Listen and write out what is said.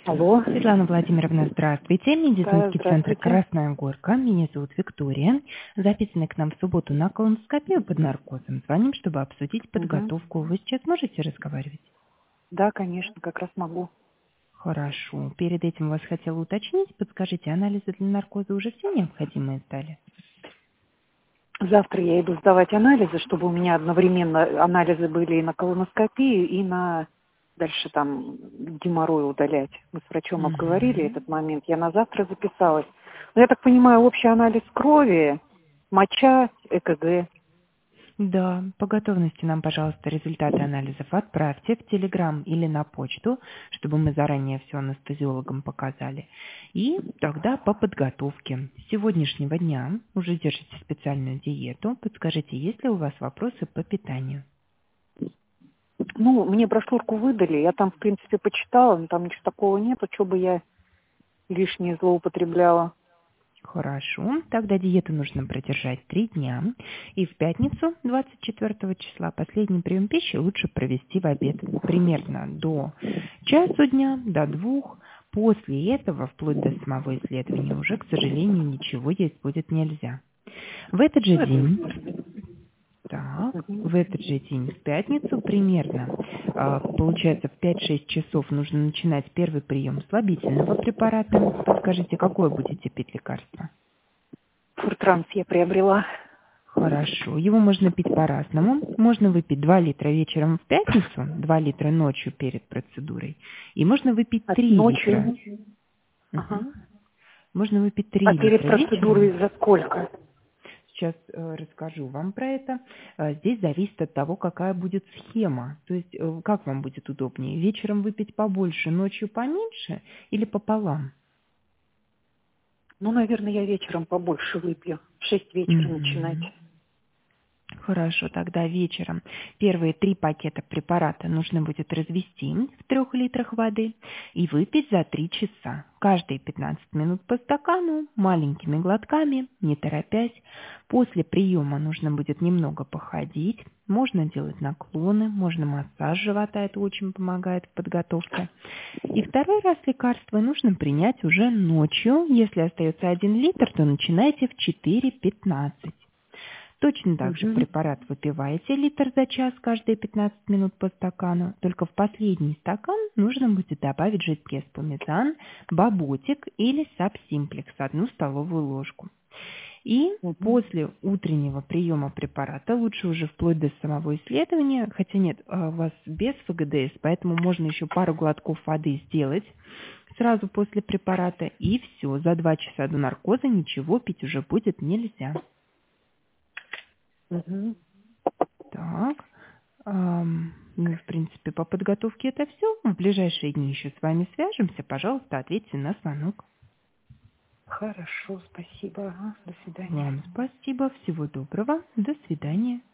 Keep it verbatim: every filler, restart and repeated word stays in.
Алло. Светлана Владимировна, здравствуйте. Да, Медицинский центр здравствуйте. «Красная горка». Меня зовут Виктория. Записаны к нам в субботу на колоноскопию под наркозом. Звоним, чтобы обсудить Мгм. подготовку. Вы сейчас можете разговаривать? Да, конечно, как раз могу. Хорошо. Перед этим вас хотела уточнить. Подскажите, анализы для наркоза уже все необходимые сдали? Завтра я иду сдавать анализы, чтобы у меня одновременно анализы были и на колоноскопию, и на дальше там геморрой удалять. Мы с врачом обговорили Угу. этот момент. Я на завтра записалась. Но я так понимаю, общий анализ крови, моча, ЭКГ. Да, по готовности нам, пожалуйста, результаты анализов отправьте в Телеграм или на почту, чтобы мы заранее все анестезиологам показали. И тогда по подготовке. С сегодняшнего дня уже держите специальную диету. Подскажите, есть ли у вас вопросы по питанию? Ну, мне брошюрку выдали, я там, в принципе, почитала, но там ничего такого нету, что бы я лишнее злоупотребляла. Хорошо, тогда диету нужно продержать три дня. И в пятницу, двадцать четвёртого числа, последний прием пищи лучше провести в обед. Примерно до часу дня, до двух. После этого, вплоть до самого исследования, уже, к сожалению, ничего есть будет нельзя. В этот же Ну, это день естественно. так, Мгм. в этот же день, в пятницу примерно, а, получается, в пять-шесть часов нужно начинать первый прием слабительного препарата. Подскажите, какое будете пить лекарство? Фуртранс я приобрела. Хорошо, его можно пить по-разному. Можно выпить два литра вечером в пятницу, два литра ночью перед процедурой. И можно выпить А три ночью? литра. Ага. Мгм. Можно выпить А три перед литра вечером. процедурой за сколько? Сейчас э, расскажу вам про это. Э, здесь зависит от того, какая будет схема. То есть, э, как вам будет удобнее? Вечером выпить побольше, ночью поменьше или пополам? Ну, наверное, я вечером побольше выпью. В шесть вечера начинать. Мгм. Хорошо, тогда вечером первые три пакета препарата нужно будет развести в трех литрах воды и выпить за три часа. Каждые пятнадцать минут по стакану, маленькими глотками, не торопясь. После приема нужно будет немного походить. Можно делать наклоны, можно массаж живота, это очень помогает в подготовке. И второй раз лекарство нужно принять уже ночью. Если остается один литр, то начинайте в четыре пятнадцать. Точно так же Угу. препарат выпиваете литр за час каждые пятнадцать минут по стакану, только в последний стакан нужно будет добавить жидкий эспумизан, баботик или сабсимплекс, одну столовую ложку. И Угу. после утреннего приема препарата, лучше уже вплоть до самого исследования, хотя нет, а, у вас без ФГДС, поэтому можно еще пару глотков воды сделать сразу после препарата, и все, за два часа до наркоза ничего пить уже будет нельзя. Угу. Так, ам, ну, в принципе, по подготовке это все. В ближайшие дни еще с вами свяжемся. Пожалуйста, ответьте на звонок. Хорошо, спасибо. Ага, до свидания. Вам спасибо, всего доброго, до свидания.